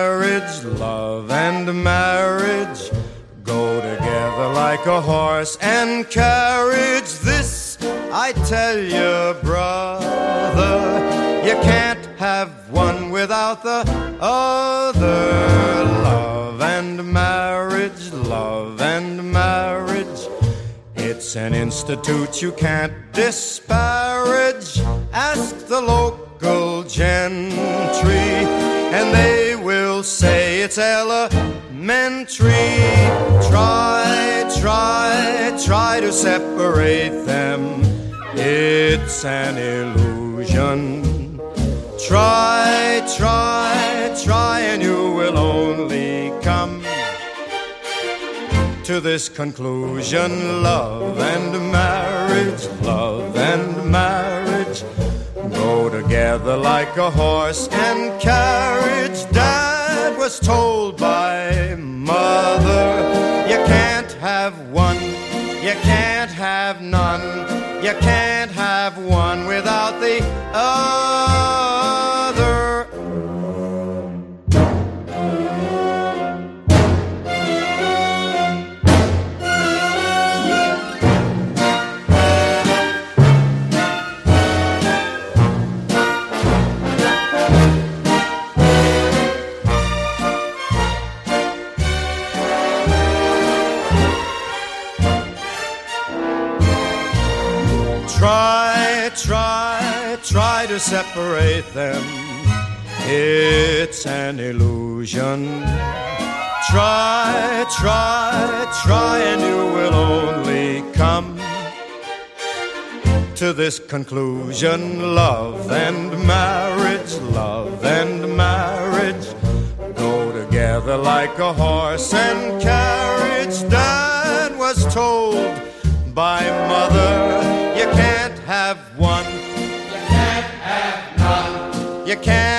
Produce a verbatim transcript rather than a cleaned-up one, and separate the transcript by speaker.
Speaker 1: marriage, love and marriage go together like a horse and carriage. This I tell you, brother, you can't have one without the other. Love and marriage, love and marriage, it's an institute you can't disparage. Ask the local gentry, and they will say it's elementary. Try, try, try to separate them, it's an illusion. Try, try, try, and you will only come to this conclusion. Love and marriage, love and marriage go together like a horse and carriage. Dad was told by mother, you can't have one, you can't have none, you can't have one without the other. Try, try, try to separate them, it's an illusion. Try, try, try, and you will only come to this conclusion. Love and marriage, love and marriage go together like a horse and carriage. Dad was told by mother, you can't have one, you can't have none, you can't